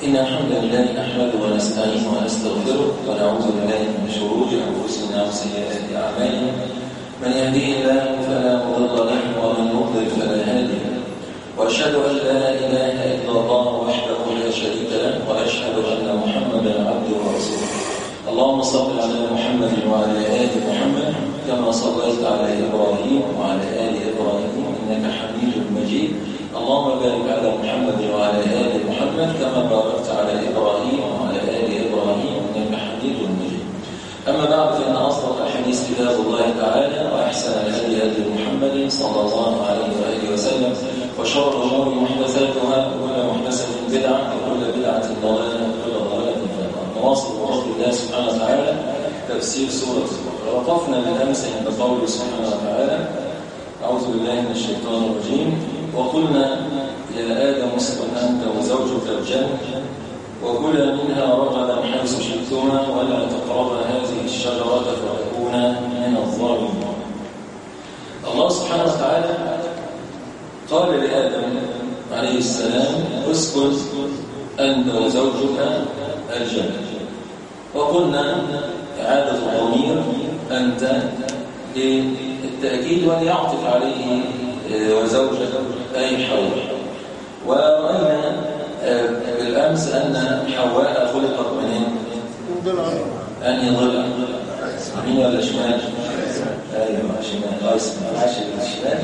إن الحمد لله نحمده ونستعينه ونستغفره ونعوذ بالله من شرور أنفسنا وسيئات أعمالنا. من يهديه الله فلا مضل له ومن يضلل فلا هادي له. وأشهد أن لا إله إلا الله وحده لا شريك له وأشهد أن محمدا عبده ورسوله. اللهم صل على محمد وعلى آل محمد كما صليت على إبراهيم وعلى آل إبراهيم إنك حميد مجيد. اللهم بارك على محمد وعلى آل محمد كما باركت على إبراهيم وعلى آل إبراهيم إنك حميد مجيد. أما بعد فإن أصدق الحديث كتاب الله تعالى وأحسن الهدي هدي محمد صلى الله عليه وآله وسلم وشر الأمور محدثاتها وكل محدثة بدعة وكل بدعة ضلالة وكل ضلالة في النار. نواصل بفضل الله سبحانه وتعالى تفسير سورة البقرة. وقفنا بالأمس عند قوله سبحانه وتعالى: أعوذ بالله من الشيطان الرجيم. وقلنا يا آدم اسكن أنت وزوجك الجنة وكلا منها رغدا حيث شئتما ولا تقربا هذه الشجرة فتكونا من الظالمين. الله سبحانه وتعالى قال لآدم عليه السلام: اسكن أنت وزوجك الجنة. وقلنا إعادة الضمير أنت للتأكيد وليعطف عليه وزوجك أي حواء. ورأينا بالأمس أن حواء خلقت منين؟ أنهي ضلع؟ يمين ولا شمال؟ أيوة شمال. أيسر عاشر الشمال.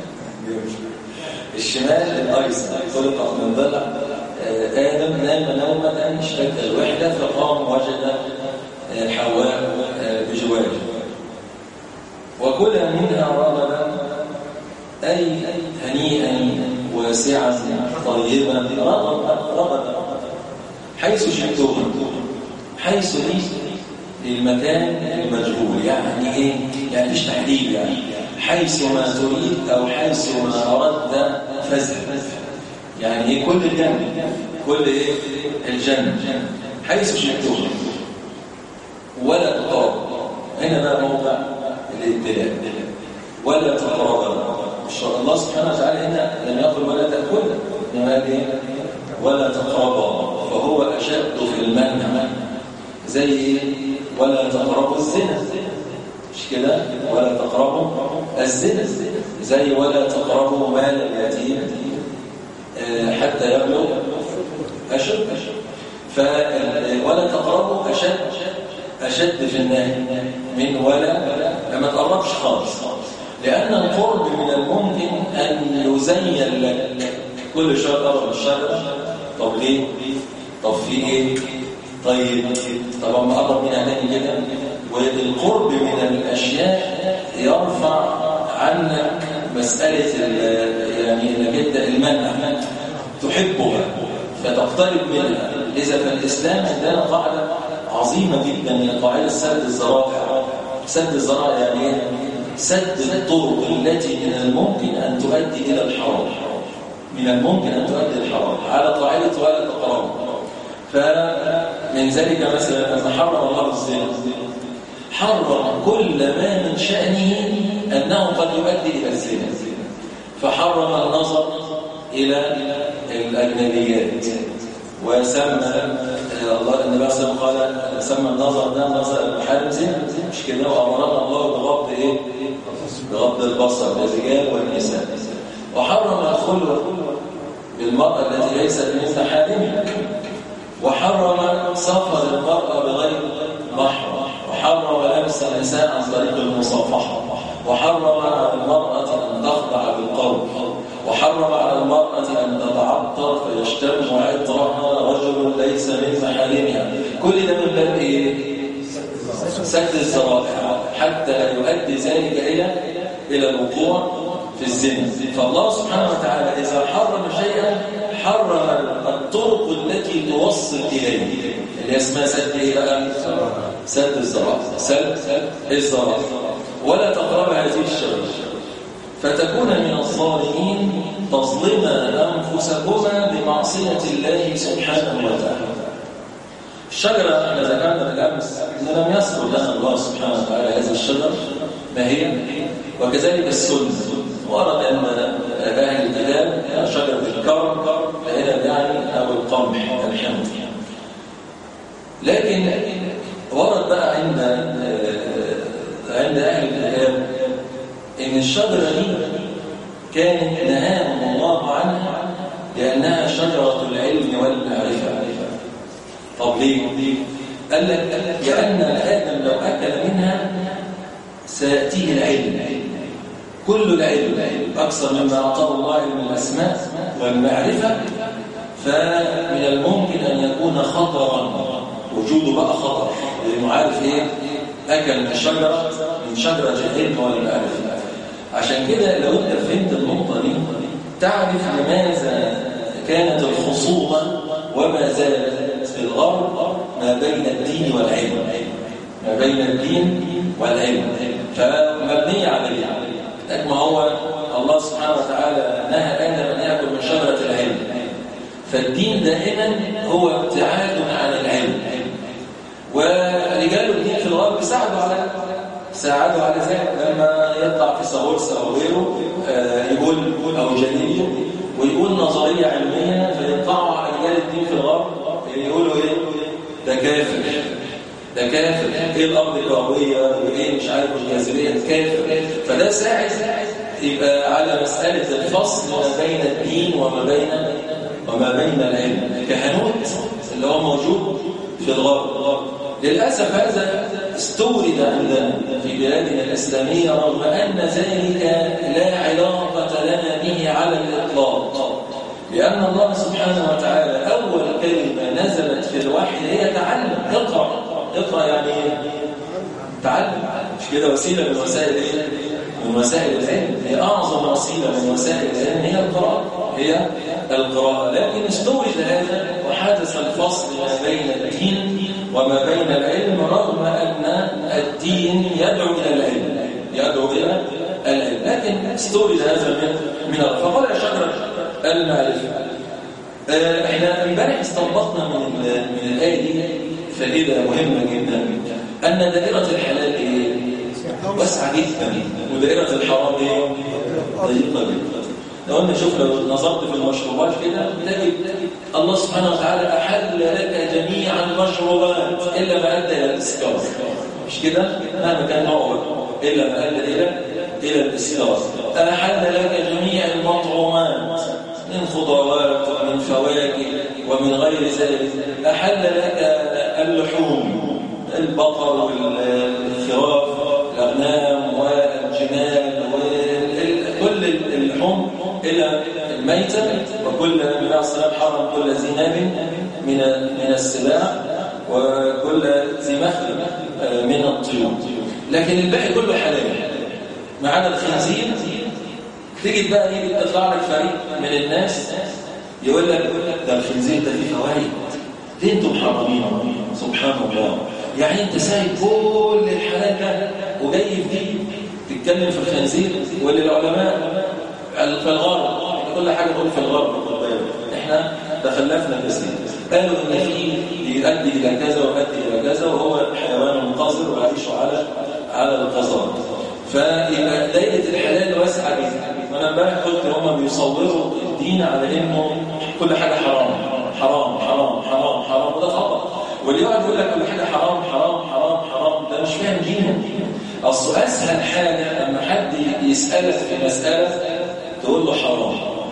الشمال الأيسر خلقت من ضلع. آدم نام نومة اشتد الوحدة فقام وجد حواء بجواره. وكلا منها رغدا أي هنيئا واسعا طيبا رغدا حيث شئتم. حيث للمكان المجهول، يعني ايه؟ يعني ايش تحديد؟ يعني حيث ما تريد او حيث ما اردت فاذهب. يعني ايه؟ كل الجنة، كل ايه؟ الجنة حيث شئتم ولا تقرب. هنا بقى موضع الابتلاء. ولا تقربا. الله سبحانه وتعالى هنا لم يقل ولا تأكل، إنما قال إيه؟ ولا تقربا، فهو أشد في المنع. زي إيه؟ ولا تقربوا الزنا، مش كده؟ ولا تقربوا الزنا. زي ولا تقربوا مال اليتيم حتى يبلغ أشد. ولا تقربوا أشد في النهي من ولا ما تقربش خالص. لأن القرب من الممكن أن يزين لك كل شيء قرب الشجرة. طب ليه؟ طب في إيه؟ طيب طبعا ما قرب من أهلين كده. والقرب من الأشياء يرفع عنك مسألة يعني انك انت المنع تحبها فتقترب منها. إذا فالإسلام عندنا قاعدة عظيمة جدا هي قاعدة سد الذرائع. سد الذرائع يعني ايه؟ سد الطرق التي من الممكن أن تؤدي إلى الحرام. من الممكن أن تؤدي إلى الحرام على قاعدة ولا تقربوا. فمن ذلك مثلا أن حرم الله الزنا، حرم كل ما من شأنه أنه قد يؤدي إلى الزنا، فحرم النظر إلى الأجنبيات. وسمى الله النبي صلى الله عليه وسلم قال سمى النظر ده نظر المحارم زنا، مش كده؟ وأمرنا الله بغض إيه؟ بغض البصر للرجال والنساء. وحرم الخلوة بالمرأة التي ليست من محارمها. وحرم سفر المرأة بغير محرم. وحرم لمس النساء عن طريق المصافحة. وحرم على المرأة أن تخضع بالقول. وحرم على المرأة أن تتعطر فيشتم عطرها رجل ليس من محارمها. كل ده من باب إيه؟ سد الذرائع حتى لا يؤدي ذلك إلى الوقوع في الزنا. فالله سبحانه وتعالى إذا حرم شيئا حرم الطرق التي توصل إليه، اللي اسمها سد إيه بقى؟ سد الذرائع. سد الذرائع. ولا تقرب هذه الشجرة فتكون من الظالمين تظلما أنفسكما بمعصية الله سبحانه وتعالى. الشجرة احنا ذكرنا بالأمس أنه لم يذكر لنا الله سبحانه وتعالى هذه الشجرة ما هي، وكذلك السنة. ورد أن أهل الكتاب شجرة الكرم العنب يعني أو القمح الحنظل. لكن ورد بقى عند أهل الكتاب إن الشجرة دي كانت نهاهم الله عنها لأنها شجرة العلم والمعرفة. طب ليه؟ قال لك لأن آدم لو أكل منها سيأتيه العلم، كل العلم أكثر مما أعطاه الله علم الأسماء والمعرفة، فمن الممكن أن يكون خطرا، وجوده بقى خطر، لأنه عارف إيه؟ أكل من شجرة العلم والمعرفة. عشان كده لو أنت فهمت النقطة دي تعرف لماذا كانت الخصومة وما زالت في الغرب ما بين الدين والعلم، ما بين الدين والعلم، فمبنية عليه. ما هو الله سبحانه وتعالى نهى آدم أن يأكل من شجرة العلم، فالدين دائما هو ابتعاد عن العلم، ورجال الدين في الغرب ساعدوا على ذلك. لما يطلع في سابورسا أو غيره يقول أو جديد ويقول نظرية علمية، فيطلعوا على رجال الدين في الغرب يقولوا إيه؟ ده كافر، ده كافر، إيه الأرض الكروية وإيه مش عارف الجاذبية، كافر. فده ساعد يبقى على مسألة الفصل ما بين الدين وما بين العلم، كهنوت اللي هو موجود في الغرب. للأسف هذا استورد عندنا في بلادنا الإسلامية، رغم أن ذلك لا علاقة لنا به على الإطلاق، لأن الله سبحانه وتعالى أول كلمة نزلت في الوحي هي تعلم. اقرأ يعني تعلم، مش كده وسيلة من وسائل إيه؟ من وسائل العلم، هي أعظم وسيلة من وسائل العلم هي القراءة. لكن استورد هذا وحدث الفصل ما بين الدين وما بين العلم، رغم أن الدين يدعو إلى العلم، لكن استورد هذا من فقال شجرة المعرفة. احنا امبارح استنبطنا من الآية دي فائدة مهمة جدا، أن دائرة الحلال إيه؟ واسعة جدا، ودائرة الحرام إيه؟ ضيقة جدا. لو أنت شوف، لو نظرت في المشروبات كده تجد الله سبحانه وتعالى أحل لك جميع المشروبات إلا ما أدى إلى الإسكار، مش كده؟ مهما كان نوعه إلا ما أدى إلى الإسكار. أحل لك جميع المطعومات من خضروات ومن فواكه ومن غير ذلك. أحل لك اللحوم، البقر والخراف، الأغنام والجمال وكل اللحوم إلى الميتة، وكل من الصلاة حرم كل ذي ناب من السباع وكل ذي مخلب من الطيور، لكن الباقي كله حلال ما عدا الخنزير. تيجي بقى يطلع لك فريق من الناس يقول لك ده الخنزير ده فيه فوائد، ليه انتم محرمين؟ سبحان الله، يعني انت سايب كل الحلال ده وجاي في دي تتكلم في الخنزير؟ وللعلماء في الغرب كل حاجه نقول في الغرب، احنا تخلفنا كثير، قالوا ان فيه يؤدي الى كذا ويؤدي الى كذا، وهو حيوان قذر ويعيش على القذار، فيبقى دايره الحلال واسعه جدا. وانا امبارح قلت هم بيصوروا الدين على انه كل حاجه حرام حرام حرام حرام حرام، وده خطأ. واللي يقعد يقول لك كل حاجه حرام حرام حرام حرام ده مش فاهم دينه. اصل اسهل حاجه لما حد يسالك في مساله تقول له حرام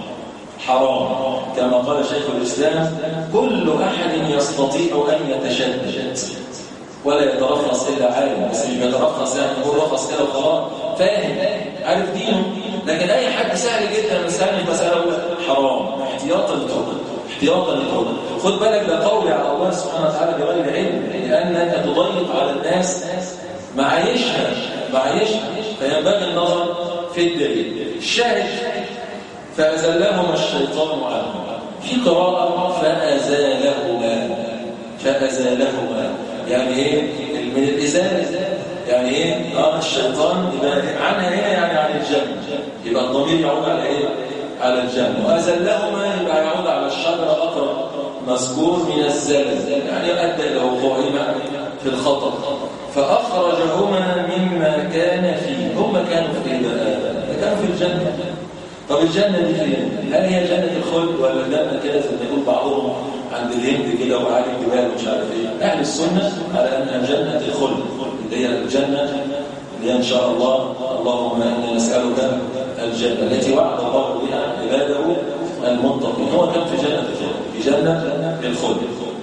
حرام، كما قال شيخ الاسلام كل احد يستطيع ان يتشدد ولا يترخص الا عالم، بس مش بيترخص يعني هو رخص كده وخلاص، فاهم عارف دينه. لكن اي حد سهل جدا يسالني مساله حرام احتياطا للتوبه. خد بالك ده قول على الله سبحانه وتعالى بغير علم، لانك تضيق على الناس معايشها، فينبغي النظر في الدليل. الشاهد فأزلهما الشيطان عنهما، في قراءة فأزالهما يعني ايه؟ من الإزالة يعني ايه؟ الشيطان يبقى عنها هنا يعني عن الجنة، يبقى الضمير يعود على ايه؟ على الجنة. وأزلهما يبقى يعود على الشجرة أقرب مذكور من الزلل، يعني أدى إلى وقوعهما في الخطأ، فأخرجهما مما كان فيه. هم كانوا في إيه بقى؟ كانوا في الجنة، طب الجنة دي فين؟ هل هي جنة الخلد ولا جنة كده زي ما يقول بعضهم عند الهند كده وعالي الجبال ومش عارف ايه؟ أهل السنة على أنها جنة الخلد اللي هي الجنة اللي هي إن شاء الله اللهم إنا نسألك الجنة التي وعد الله بها عباده المتقين. هو كان في جنة الخلد، في جنة الخلد.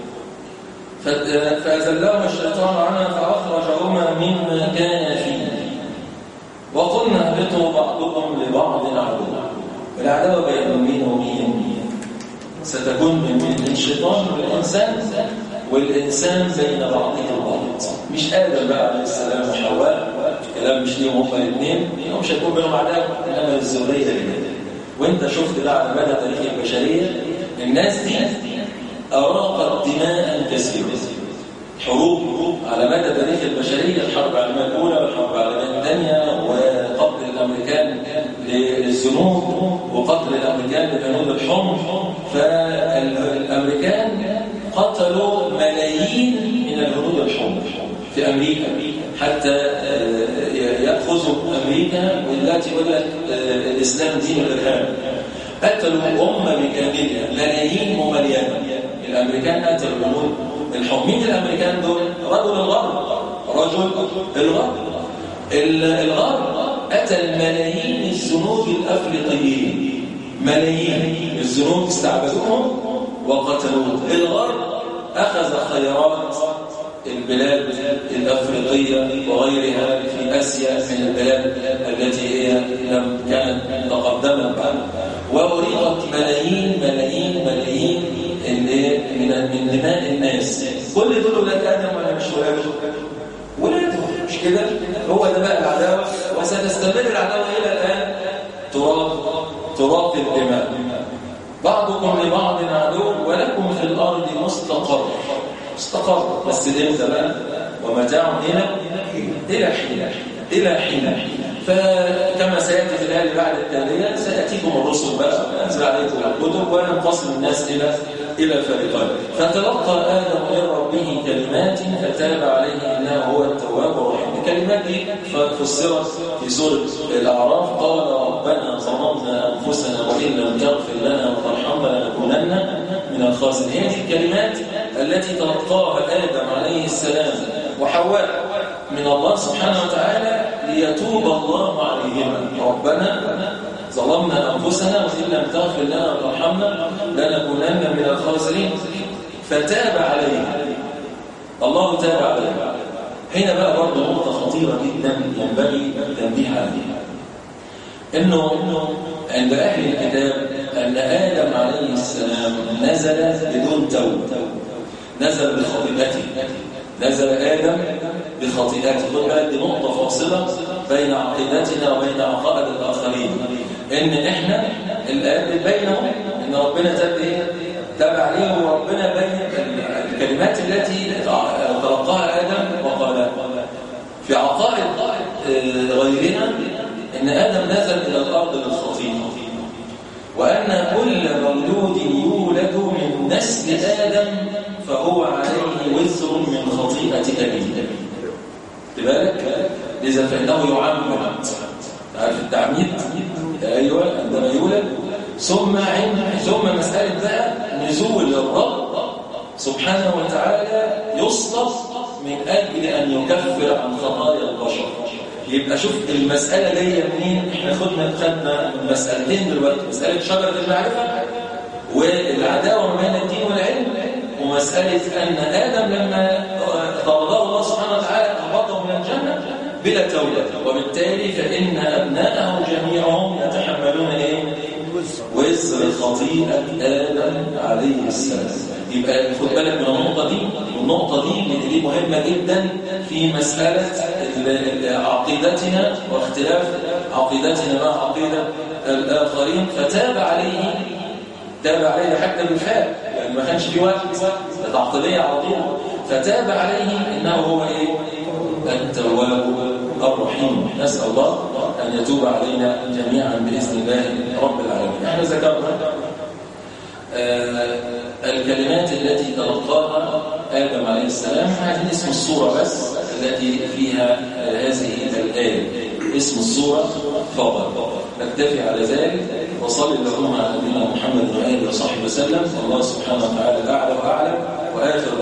فأزلهما الشيطان عنها فأخرجهما مما كان فيه وقلنا اهبطوا بعضكم لبعض عدو. العداوة بين مين ومين ستكون من الشيطان والإنسان، والإنسان بين بعضهم البعض. مش آدم بقى عليه السلام وحواء، الكلام مش ليهم هما الاثنين، مش هيكون بينهم عداوة، إنما الذرية اللي وانت شفت بقى على مدى تاريخ البشرية الناس دي أراقت دماء كثيرة. حروب على مدى تاريخ البشرية، الحرب العالمية الأولى والحرب العالمية الثانية، وقتل الأمريكان للذنوب وقتل الأمريكان للهنود الحمر. فالأمريكان قتلوا ملايين من الهنود الحمر في أمريكا حتى يأخذوا أمريكا والتي يقول لك الإسلام دين الإرهاب. قتلوا أمة بكاملها ملايين ومليانة. الأمريكان قتلوا الهنود الحمر. مين الأمريكان دول؟ رجل الغرب. الغرب قتل ملايين الذنوب الأفريقيين. ملايين الذنوب استعبدوهم وقتلوهم. الغرب أخذ خيرات البلاد الأفريقية وغيرها في آسيا من البلاد التي هي لم كانت تقدمت بعد، وأريقت ملايين من دماء الناس. كل دول ولاد آدم ولا مش ولاده؟ مش كده؟ هو ده بقى العداوة، وستستمر العداوة إلى الآن. تراب الدماء. بعضكم لبعض عدو ولكم في الأرض مستقر. بس امتى بقى؟ ومتاع إلى حين. فكما سيأتي في الآية بعد التالية سيأتيكم الرسل بقى وينزل عليكم الكتب وينقسم الناس إلى فريقين. فتلقى آدم من ربه كلمات فتاب عليه إنه هو التواب الرحيم. الكلمات دي فسرت في سورة الأعراف. قال ربنا ظلمنا أنفسنا وإن لم تغفر لنا وترحمنا لنكونن من الخاسرين. هذه الكلمات التي تلقاها آدم عليه السلام وحواء من الله سبحانه وتعالى ليتوب الله عليهما. ربنا ظلمنا أنفسنا وإن لم تغفر لنا وترحمنا لنكونن من الخاسرين. فتاب عليه الله، تاب عليه. هنا بقى برضه نقطة خطيرة جدا ينبغي التنبيه عليها، إنه عند أهل الكتاب أن آدم عليه السلام نزل بدون توبة، نزل بخطيئته. نزل آدم بخطيئته. خد بالك دي نقطة فاصلة بين عقيدتنا وبين عقائد الآخرين. إن إحنا الآن بينهم إن ربنا تاب عليه، وربنا بين الكلمات التي تلقاها آدم وقالها. في عقائد غيرنا إن آدم نزل إلى الأرض للخطيئة، وأن كل مولود يولد من نسل آدم فهو عليه وزر من خطيئة أبيه. لذلك لذا فإنه يعمد. عارف التعميد؟ أيوة، عندما يولد ثم مسألة بقى نزول الرب سبحانه وتعالى يصطف من أجل أن يكفر عن خطايا البشر. يبقى شوف المسألة دي منين. احنا خدنا مسألتين دلوقتي، مسألة شجرة المعرفة والعداوة ما بين الدين والعلم، ومسألة أن آدم لما طرده الله سبحانه وتعالى أهبطه من الجنة بلا توبة، وبالتالي فإن أبناءه جميعهم يتحملون وزر خطيئة آدم عليه السلام. يبقى خد بالك من النقطة دي، والنقطة دي مهمة جدا في مسألة عقيدتنا واختلاف عقيدتنا مع عقيدة الآخرين. فتاب عليه، تاب عليه حتى بالفعل، يعني ما كانش في وقت تعقيدية على طول. فتاب عليه إنه هو التواب الرحيم. نسأل الله أن يتوب علينا جميعا بإذن الله رب العالمين. احنا ذكرنا الكلمات التي تلقاها آدم عليه السلام. هذه اسم الصورة بس التي فيها هذه الآية، اسم الصورة فقط. نكتفي على ذلك وصل اللهم على نبينا محمد وآله وصحبه وسلم. والله سبحانه وتعالى أعلى وأعلم. وآخر